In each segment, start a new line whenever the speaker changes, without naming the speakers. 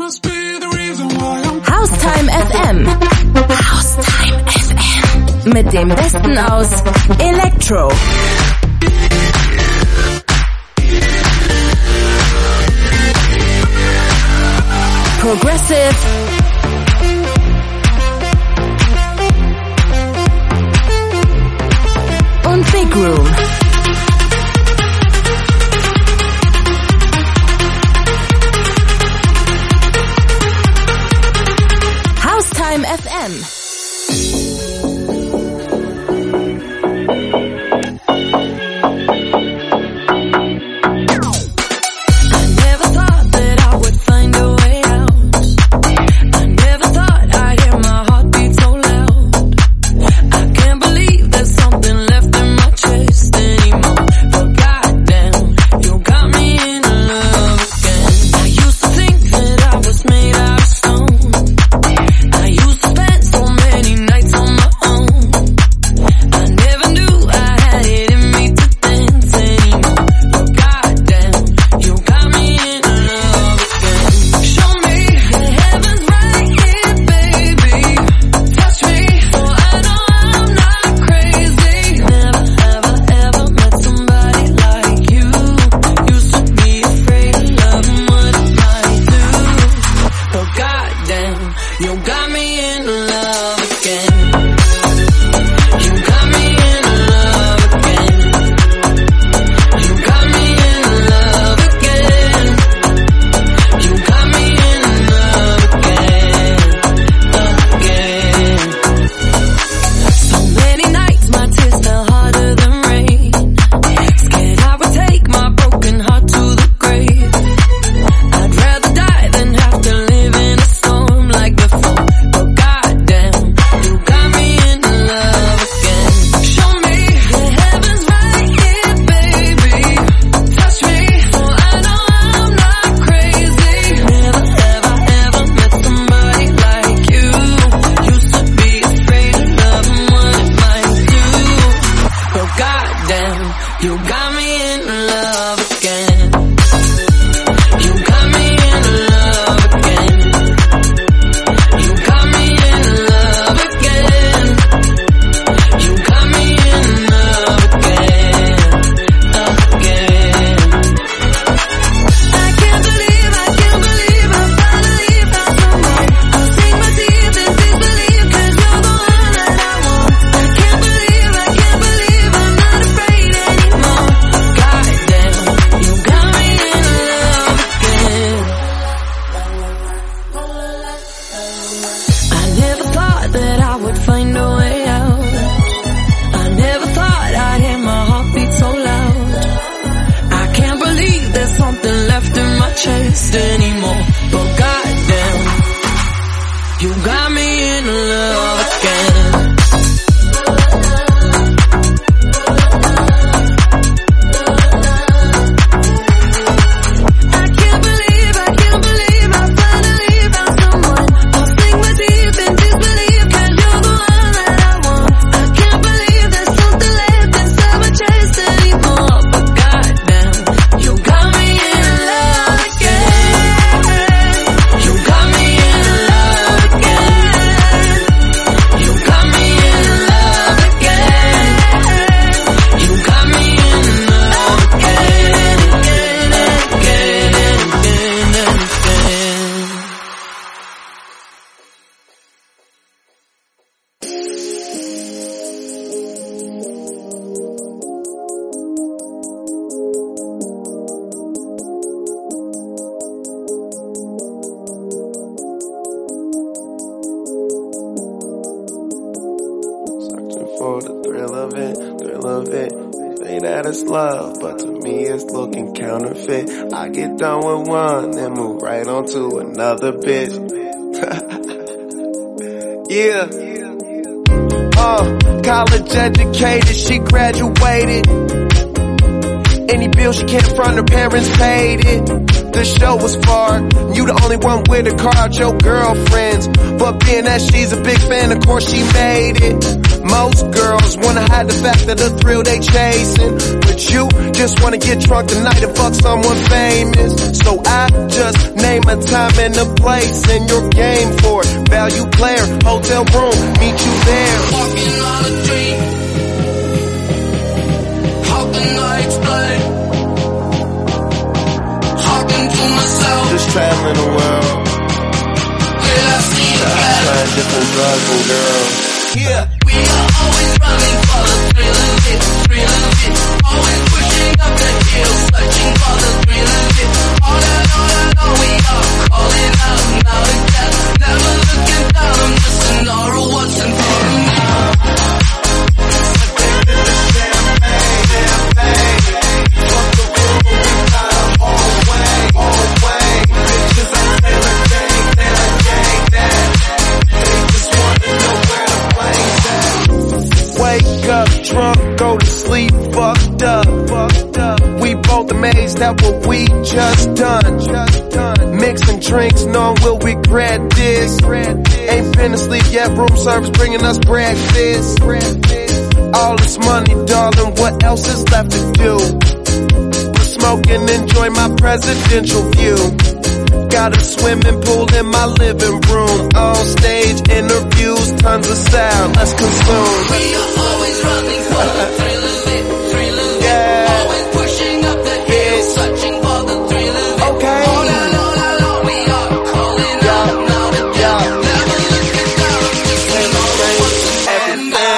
Haustime FM. Haustime FM. Mit dem Besten aus Electro, Progressive und Big Room. Haustime FM.
I get done with one, then move right on to another bitch. Yeah. College educated, she graduated. Any bill she can't front, her parents paid it. the show was far. You the only one with a car out your girlfriends. But being that she's a big fan, of course she made it. Most girls wanna hide the fact of the thrill they chasing. But you just wanna get drunk tonight and fuck someone famous. So I just name a time and a place, and you're game for it. Value player, hotel room, meet you there.
Walking on a dream. How can I explain? Talking to myself.
Just traveling the world.
Will I see you again?
Trying different drugs and girls. Yeah.
We are always running for the thrill of it, thrill of it. Always pushing up the hill, searching for the thrill of it. All I know, we are calling out now and then. Never looking down, I'm just an aura of what's in front of me.
Wake up drunk, go to sleep fucked up. We both amazed at what we just done. Mixing drinks, knowing we'll regret this. Ain't been asleep yet, room service bringing us breakfast. All this money, darling, what else is left to do? We'll smoke and enjoy my presidential view. Got a swimming pool in my living room. On stage interviews, tons of sound, let's consume.
We are always running for the thrill of it, thrill of it.
Yeah.
Always pushing up the hill, searching for the thrill of it.
Okay.
All I know, we are calling out now and then. Never looking down, I'm just saying all the what's in front of me.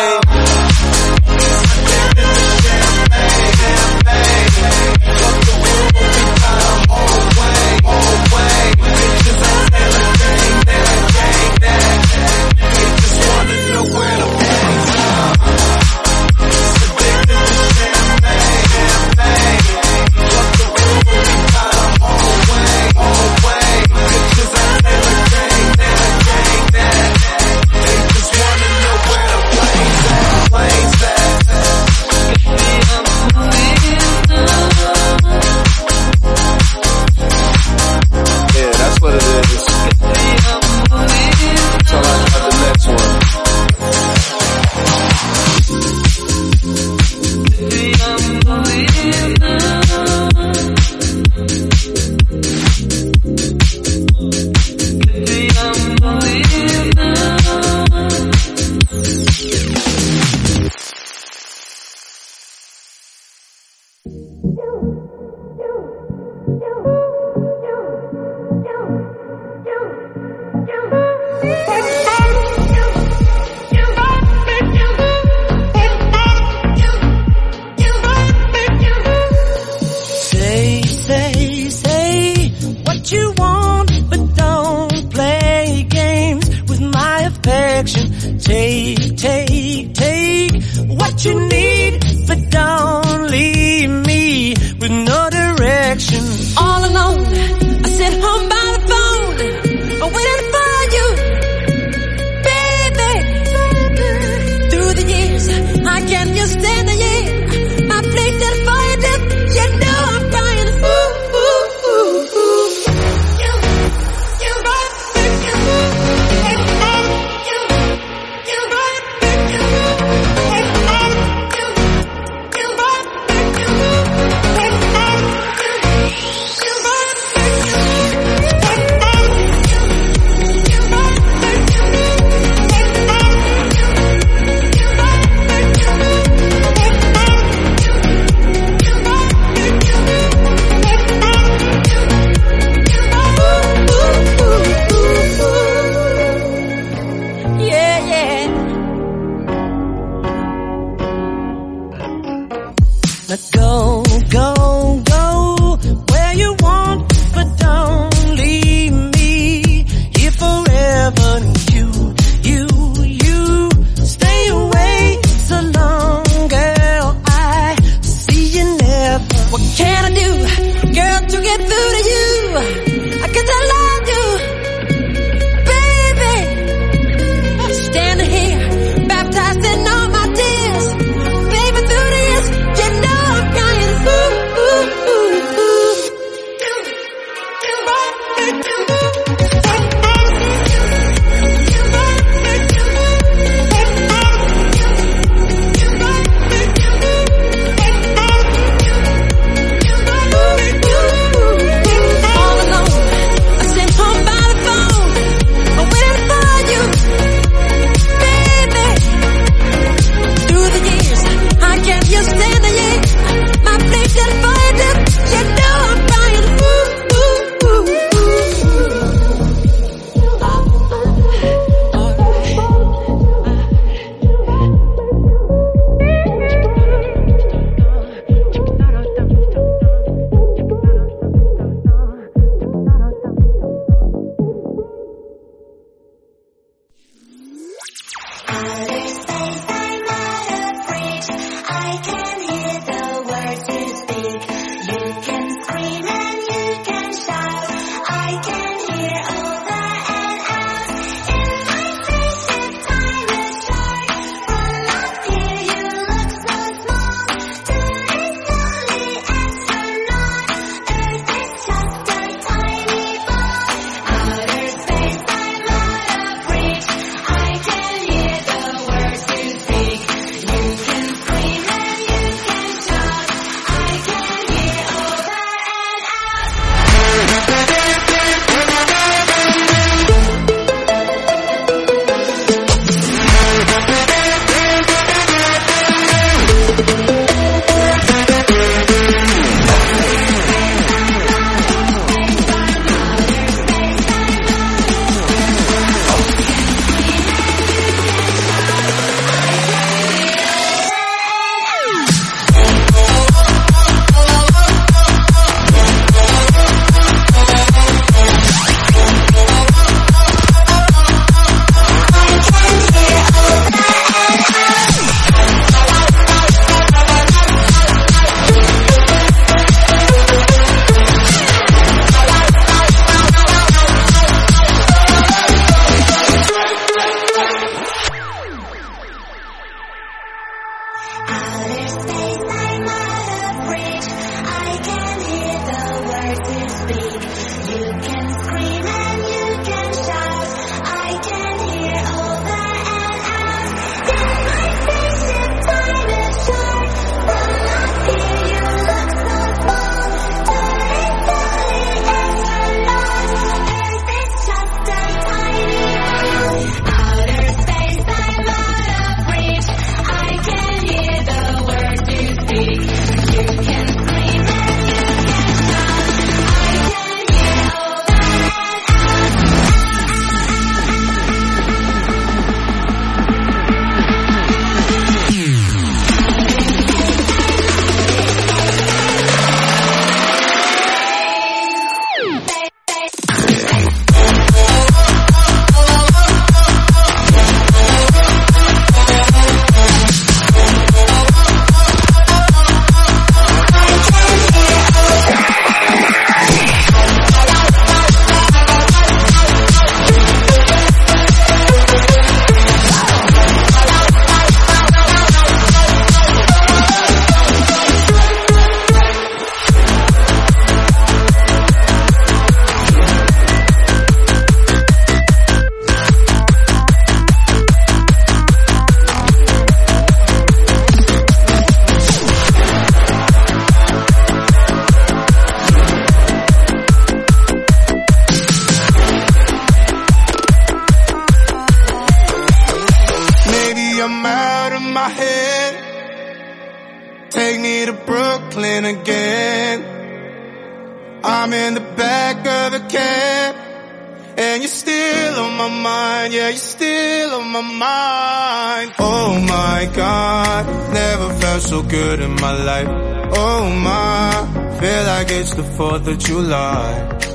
It's the 4th of July.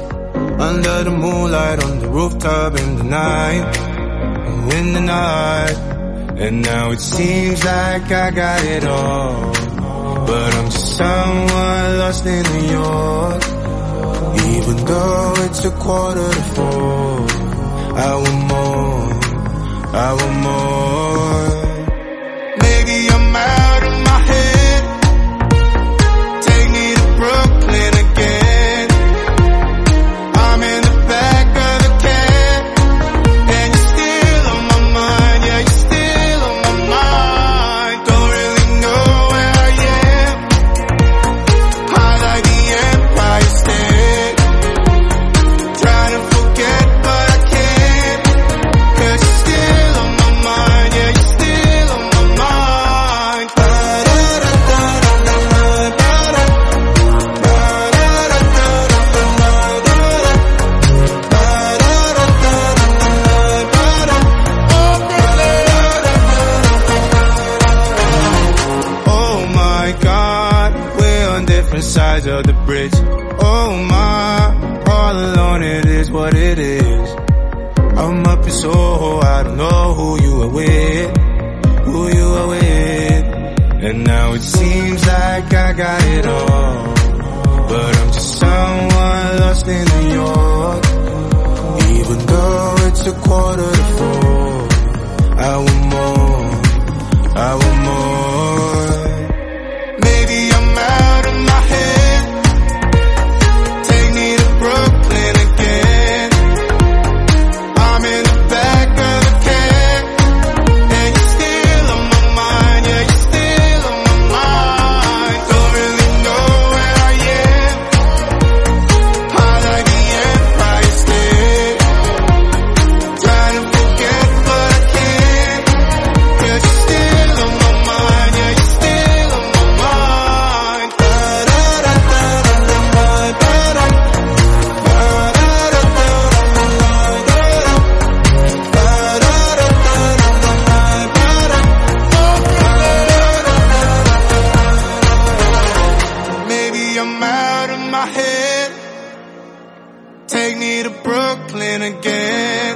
Under the moonlight on the rooftop in the night. Oh, in the night. And now it seems like I got it all, but I'm just someone lost in New York. Even though it's 3:45, I want more, I want more. Maybe I'm out of my head. Take me to Brooklyn again. I'm in the back of the cab, and you're still on my mind. Yeah, you're still on my mind. Don't really know where I am. High like the Empire State. Trying to forget, but I can't. 'Cause you're still on my mind. Yeah, you're still on my mind. Oh my God, we're on different sides of the bridge. Oh my, all alone it is what it is. I'm up sleeping so I don't know who you are with, and now it seems like I got it all, but I'm just someone lost in New York. Even though it's 3:45, I want more, I want more. Maybe I'm out of my head. Take me to Brooklyn again. I'm in the back of a cab, and you're still on my mind. Yeah, you're still on my mind. Don't really know where I am. High like the Empire State. Trying to forget, but I can't. 'Cause you're still on my mind. Yeah, you're still on my mind. Maybe I'm out of my head. Take me to Brooklyn again.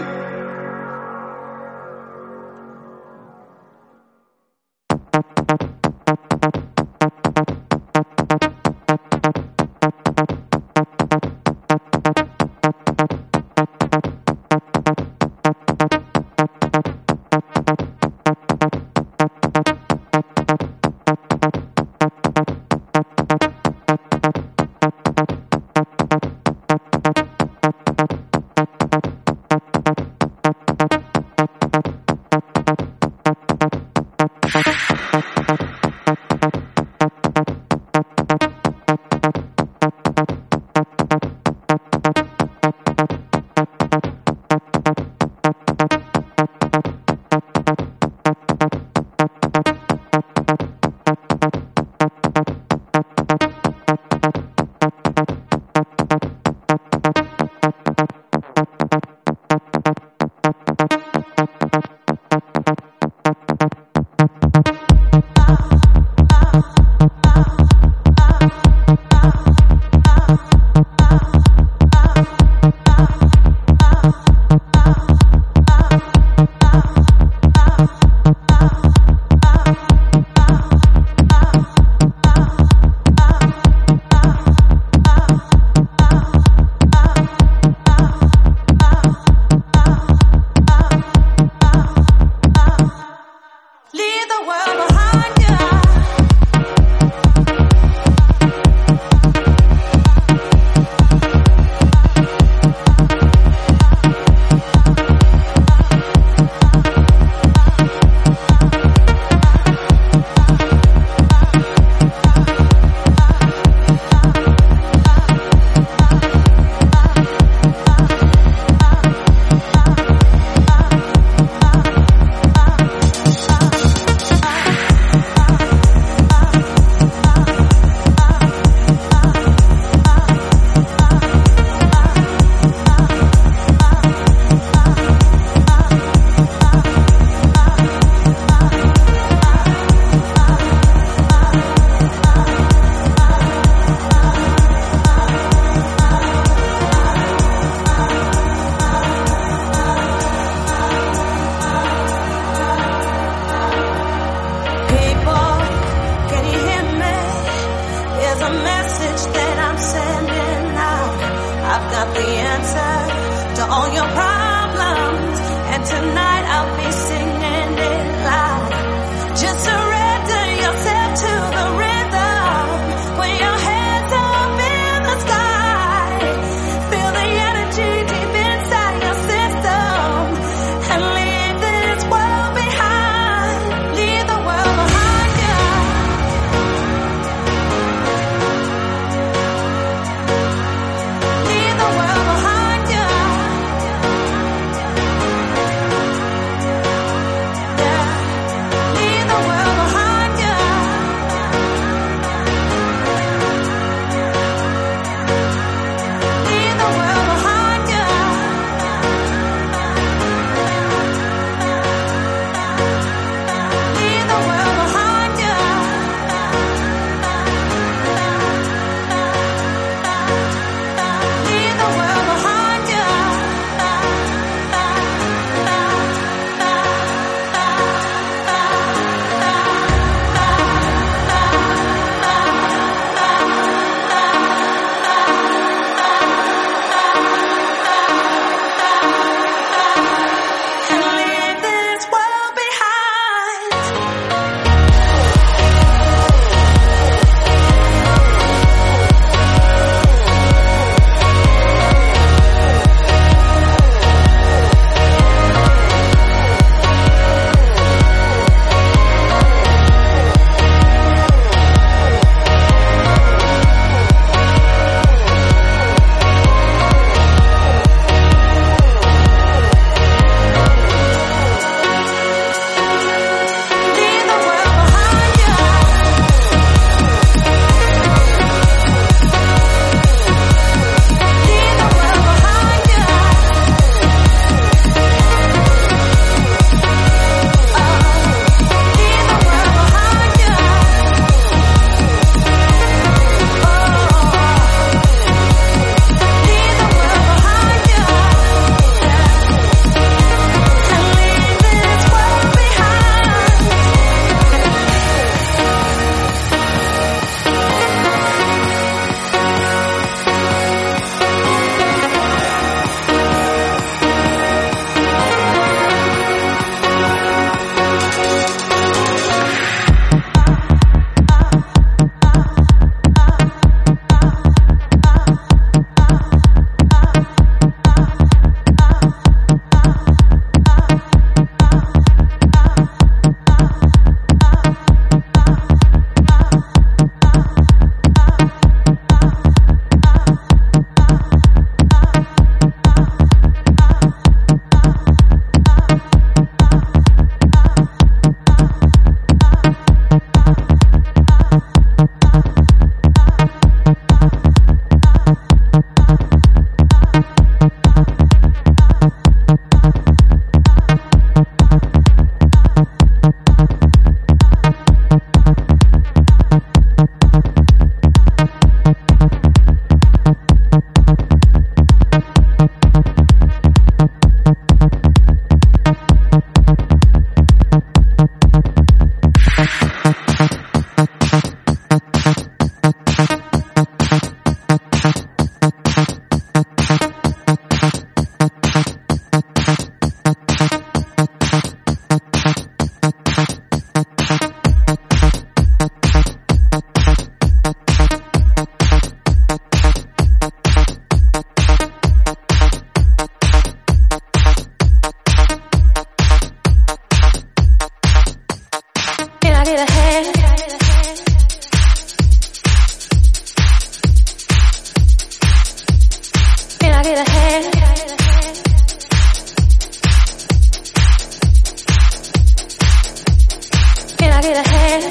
get a hand?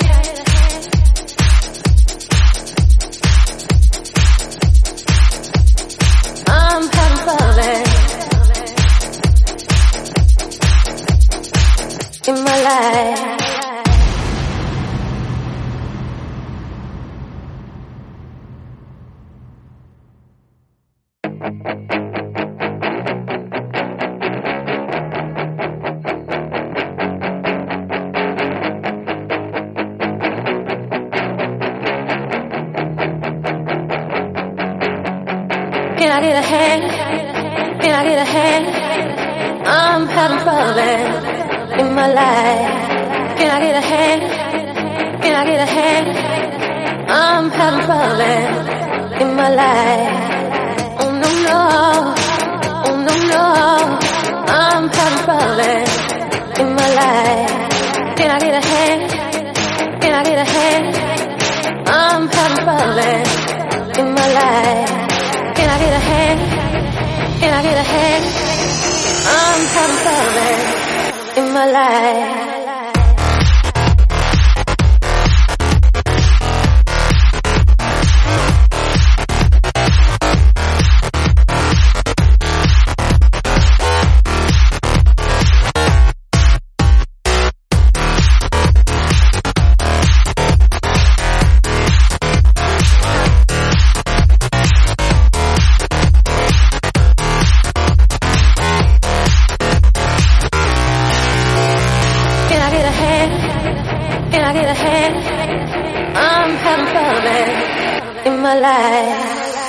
I'm having problems in my life. Can I get a hand? Can I get a hand? I'm having problems in my life. Can I get a hand? Can I get a hand? I'm having problems in my life. Oh no no, oh no no, I'm having problems in my life. Can I get a hand? Can I get a hand? I'm having problems in my life. Can I get a hand? Can I get a hand? I'm having problems in my life. Can I get a hand? I'm having problems in my life.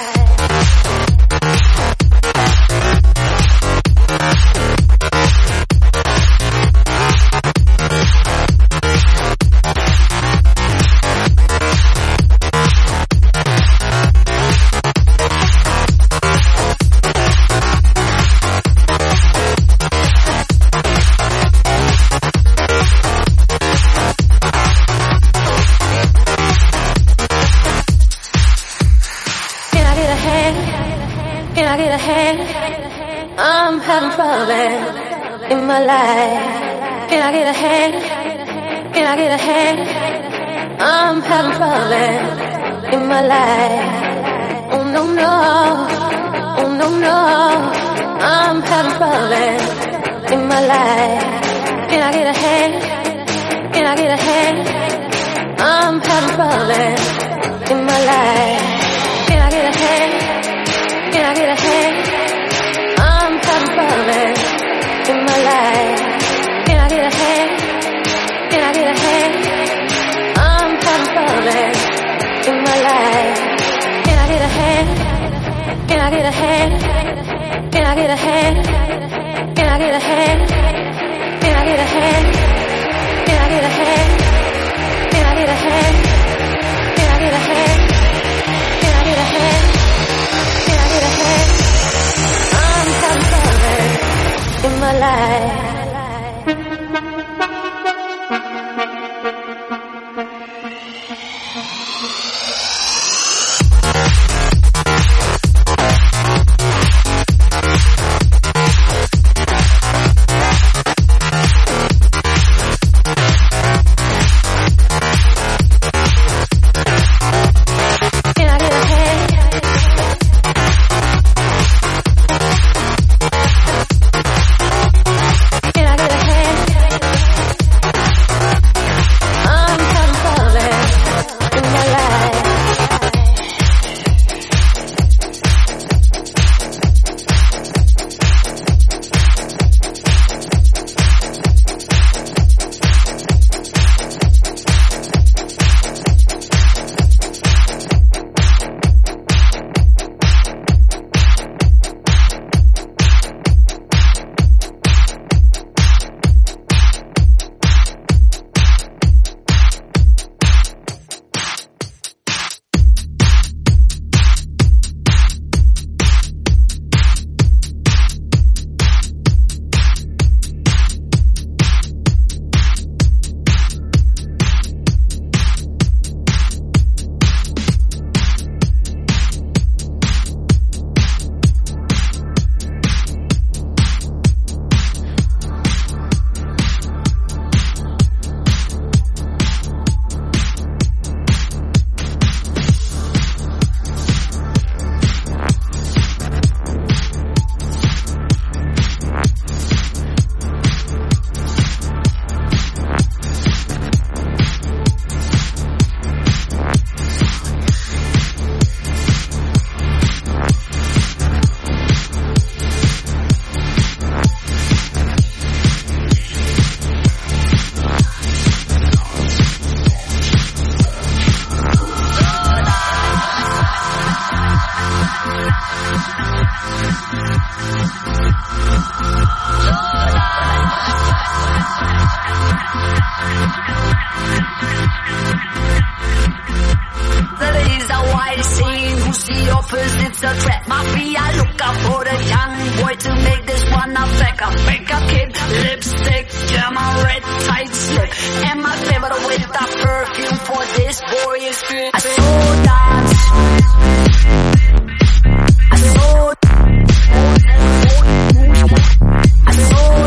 Can I get a hand? I'm having problems in my life. Can I get a hand? Can I get a hand? I'm having problems in my life. Oh no no, oh no no, I'm having problems in my life. Can I get a hand? Can I get a hand? I'm having problems in my life. Can I get a hand? Can I get a hand? I'm having problems in my life. Can I get a hand? Can I get a hand? I'm having problems in my life. Can I get a hand? Can I get a hand? Can I get a hand? Can I get a hand? Can I get a hand? Can I get a hand? Can I get a hand? Can I get a hand? Can I get a hand? Can I get a hand? I'm having problems in my life.
a bigger kid. Lipstick, yeah, my red tight slip. And my favorite with the perfume for this boy is good. I saw dance. I saw. I saw.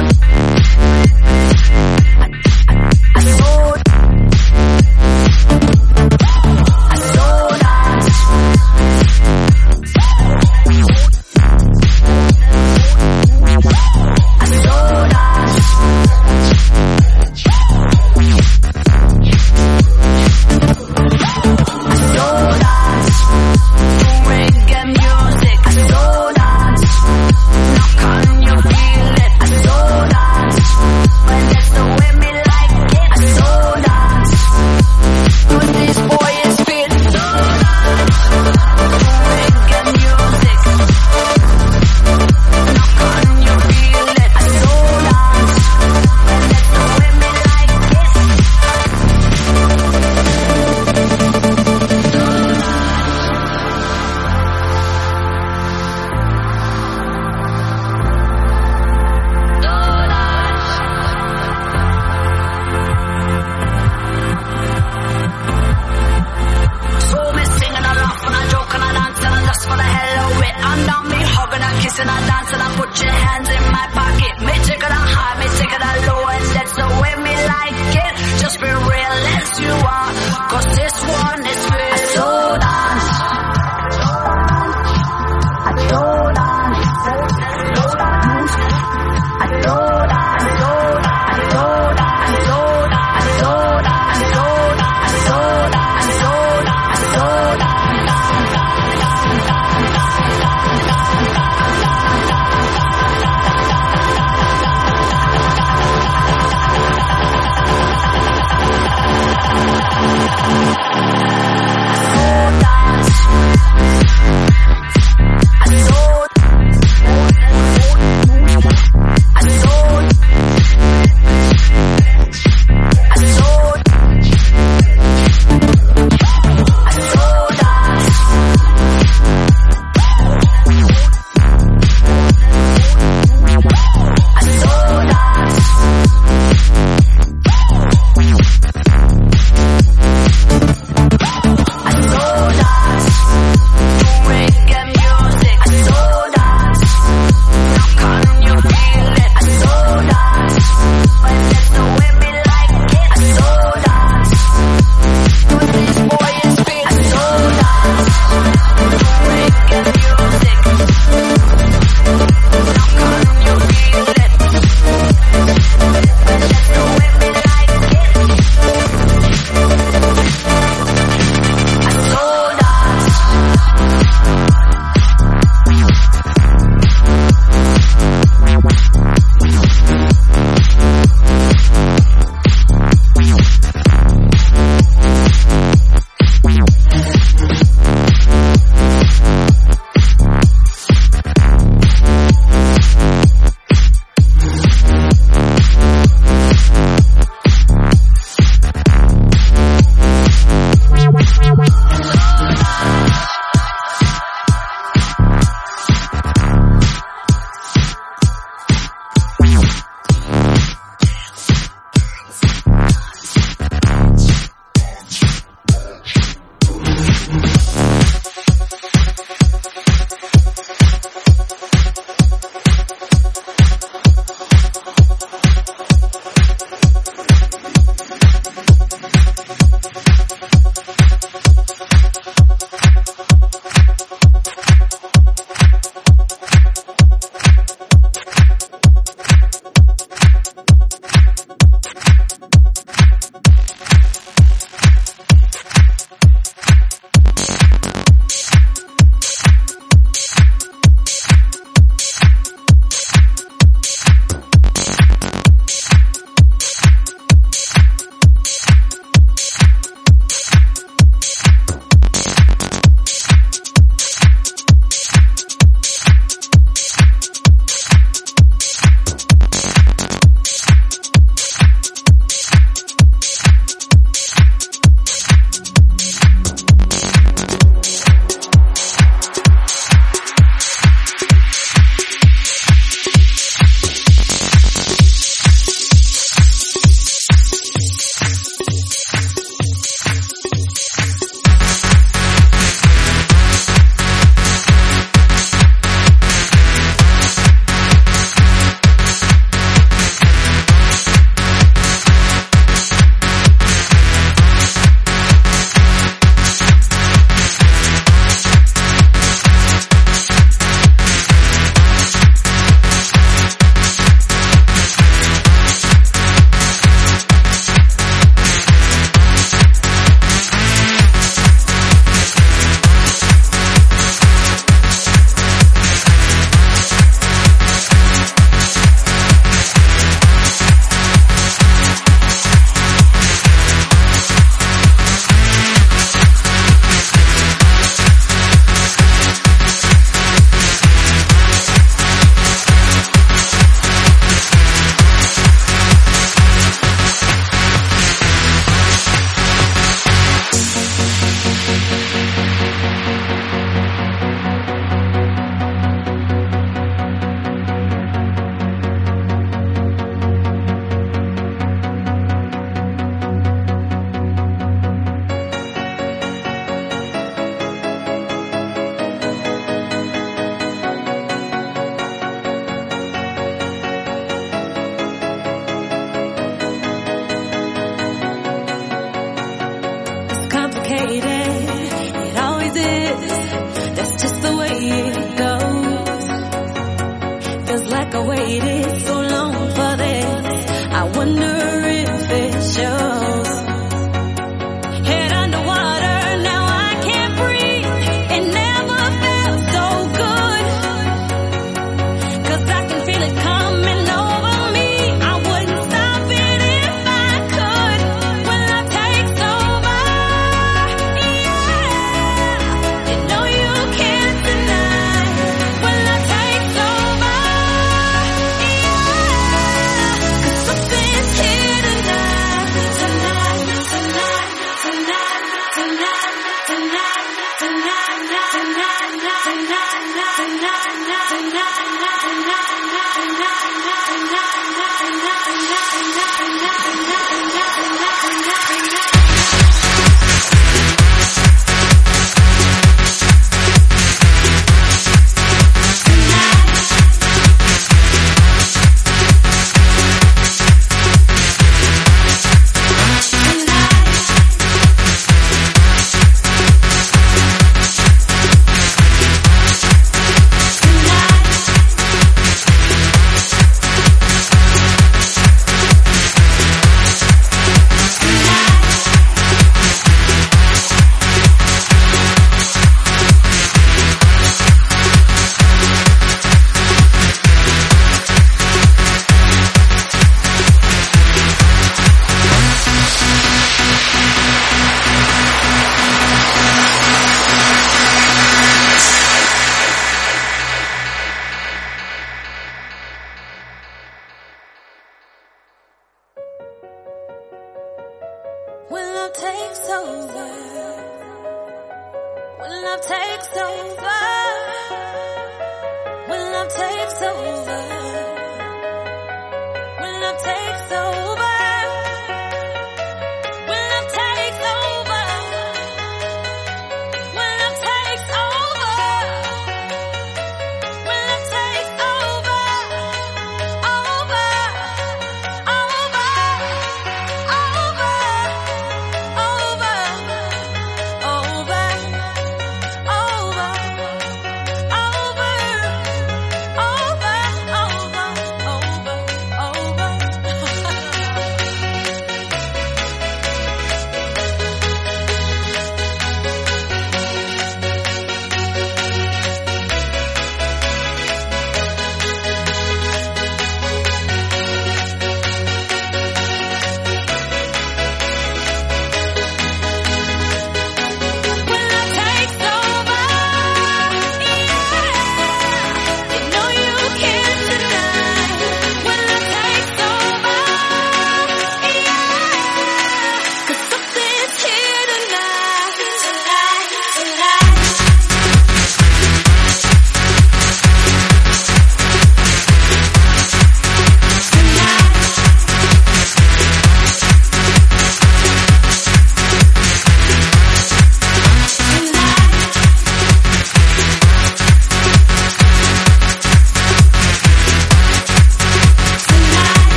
When love takes over, when love takes over, when love takes over, when love takes over, when love takes over, when love takes over, when love takes over, over, over, over. Over.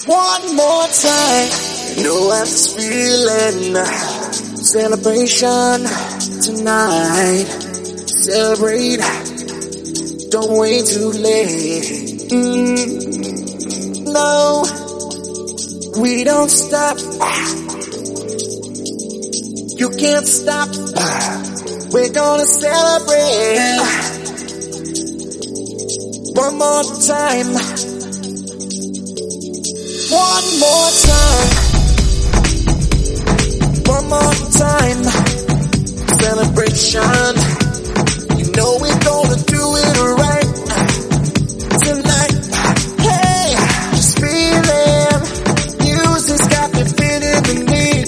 One more time. You know I'm just feeling celebration tonight. Celebrate. Don't wait too late. No, we don't stop. You can't stop. We're gonna celebrate. One more time. One more time. One more time. Celebration. You know we're gonna do it right tonight. Hey, just feeling. Music's got me feeling the need.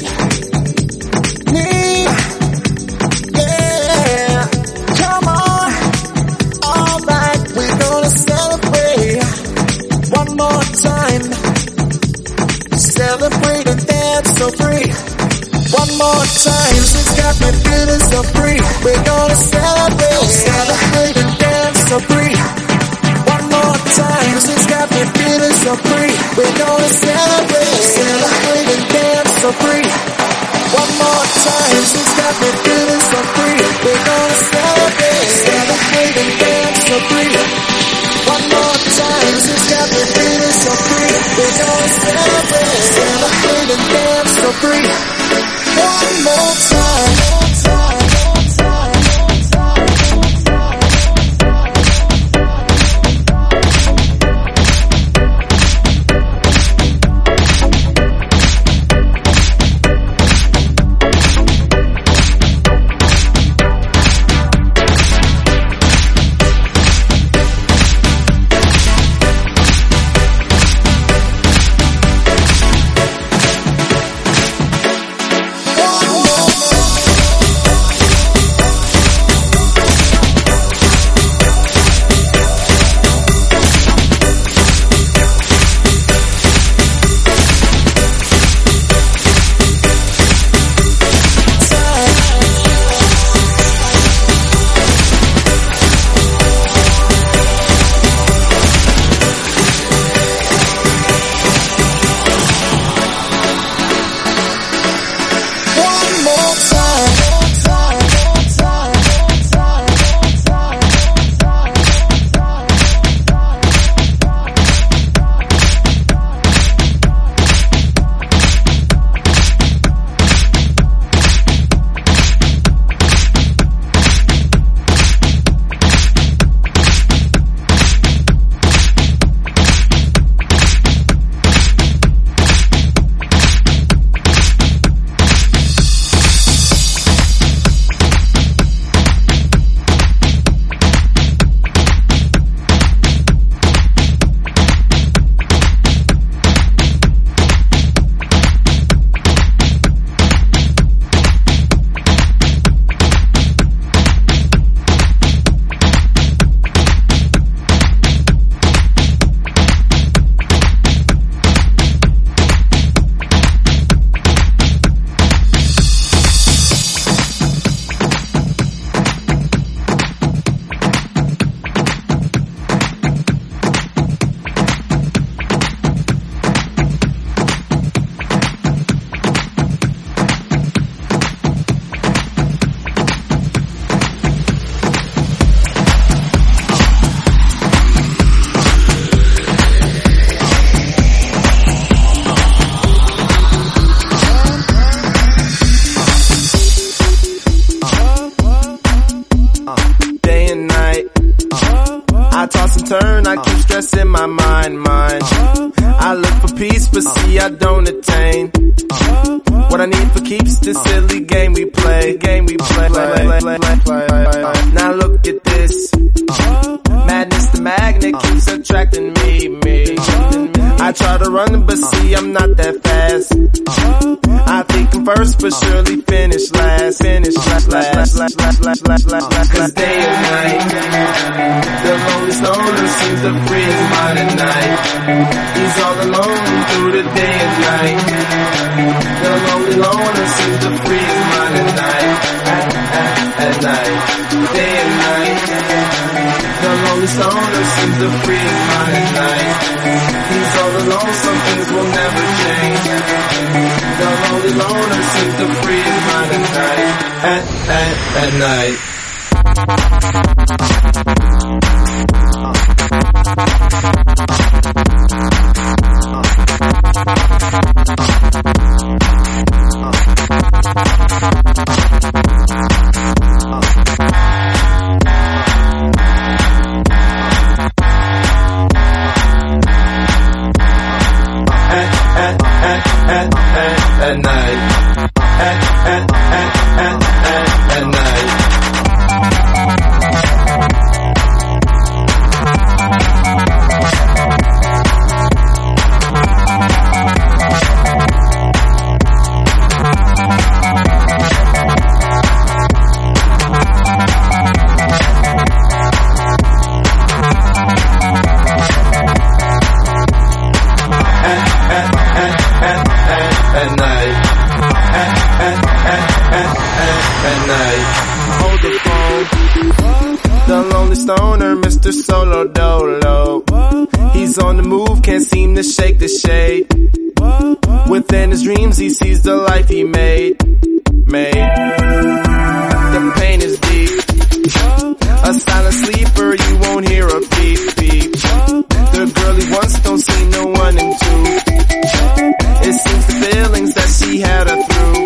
Yeah. Come on. Alright, we're gonna celebrate. One more time. Celebrate and dance so free. One more time, music's got me feeling so free. We're gonna celebrate, celebrate and dance so free. One more time, music's got me feeling so free. We're gonna celebrate, celebrate and dance so free. One more time, music's got me feeling so free. We're gonna celebrate, celebrate and dance so free. One more time, music's got me feeling so free. We're gonna celebrate, celebrate and dance so free. One more time.
turn, I keep stressing my mind. I look for peace, but see I don't attain what I need for keeps this silly game we play. Now look at this, madness the magnet keeps attracting me. I try to run, but see I'm not that fast. I think I'm first, but surely finish last. Cause day and night, the lonely stoner seems to free his mind at night. He's all alone through the day and night. The lonely loner seems to free his mind at night. At night, day and night. The lonely
lonely stoner seems to free his mind at night. He's all alone, some things will never change. The lonely loner seems to free his mind at night. At night. At night. At night. At night. Hold the phone. The lonely stoner, Mr. Solo Dolo. He's on the move, can't seem to shake the shade. Within his dreams, he sees the life he made. The pain is deep. A silent sleeper, you won't hear a beep beep. The girl he wants don't see no one in two. It seems the feelings that she had her through.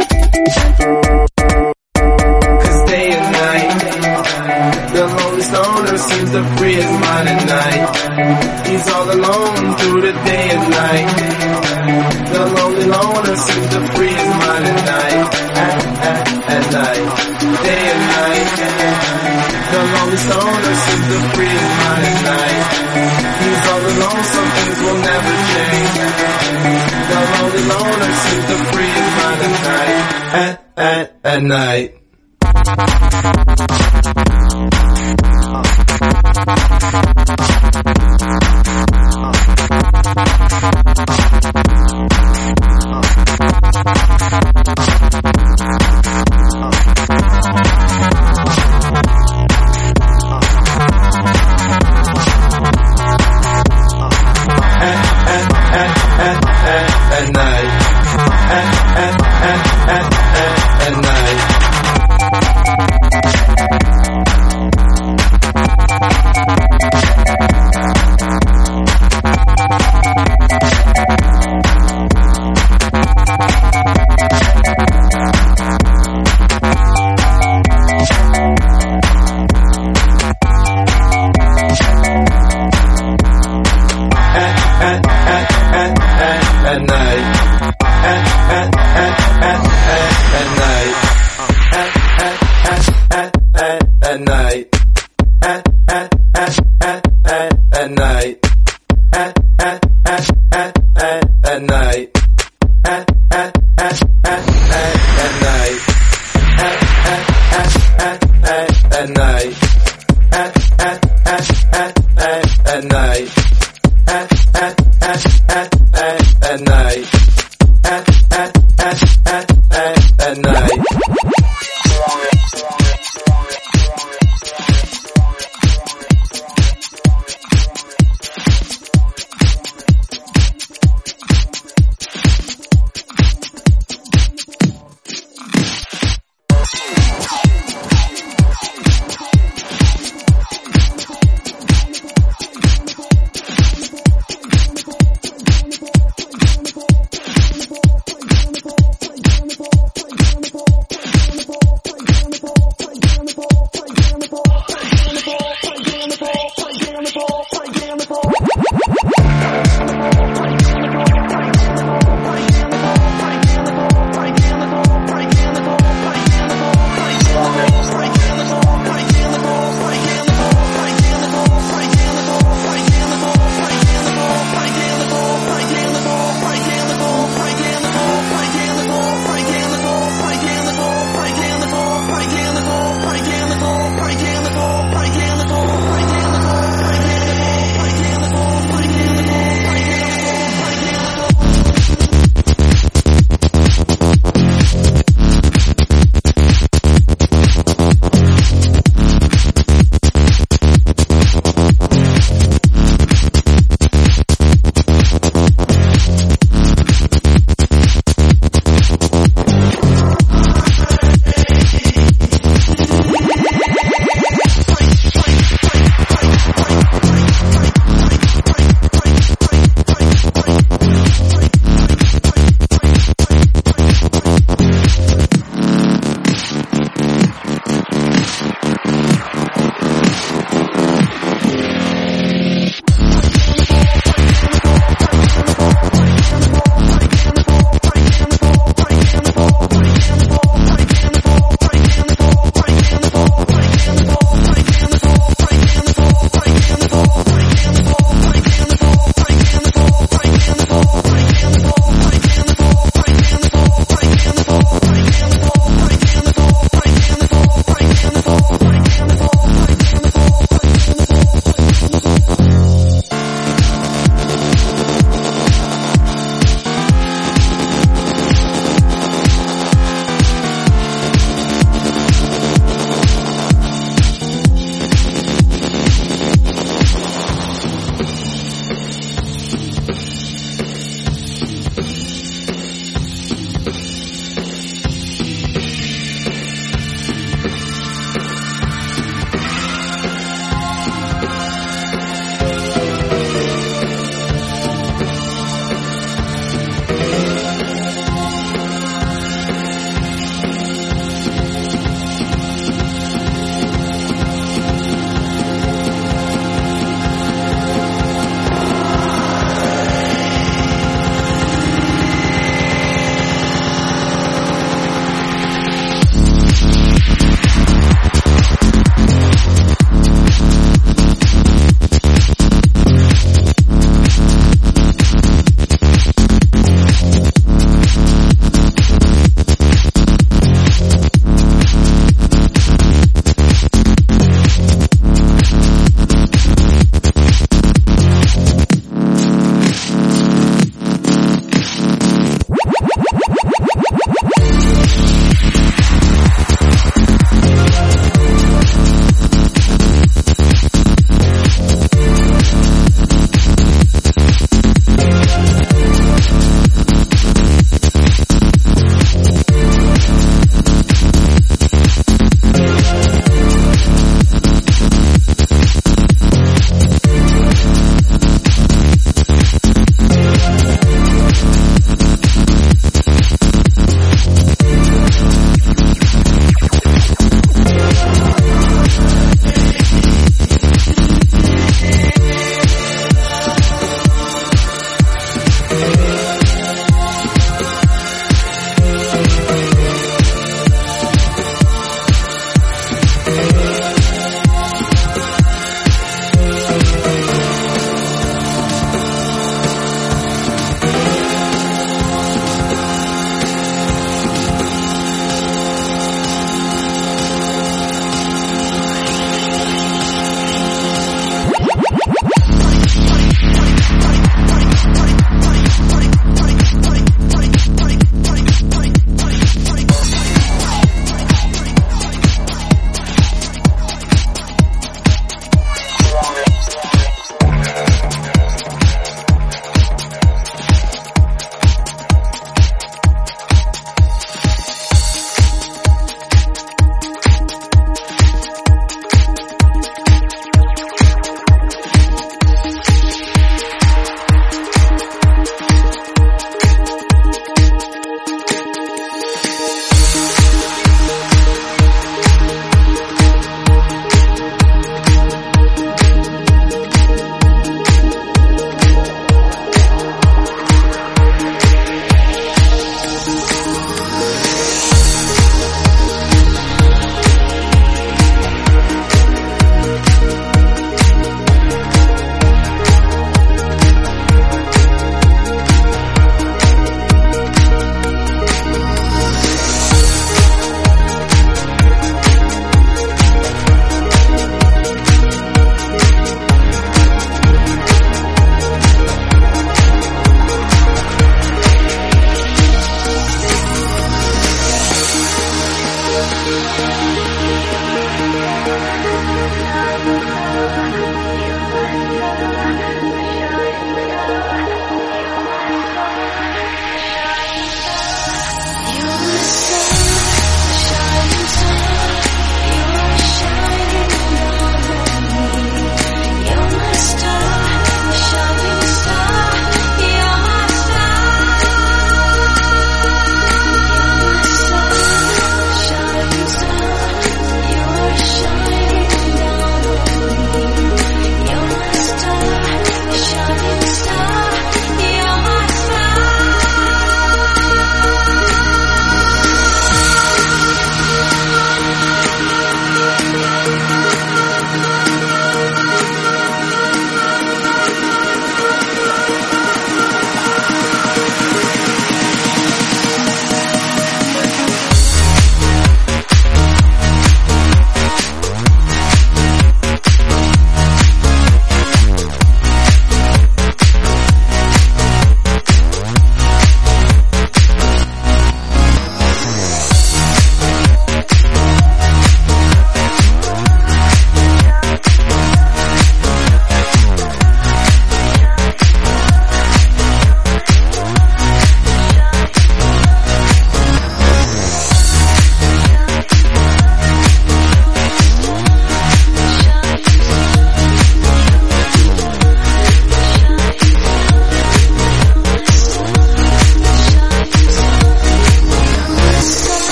Day and night, the lonely stoner seems to free his mind at night. He's all alone through the day and night. The lonely loner seems to free his mind at night. At night, day and night. The lonely stoner seems to free his mind at night. He's all alone, some things will never change. The lonely loner seems to free his mind at night. At night.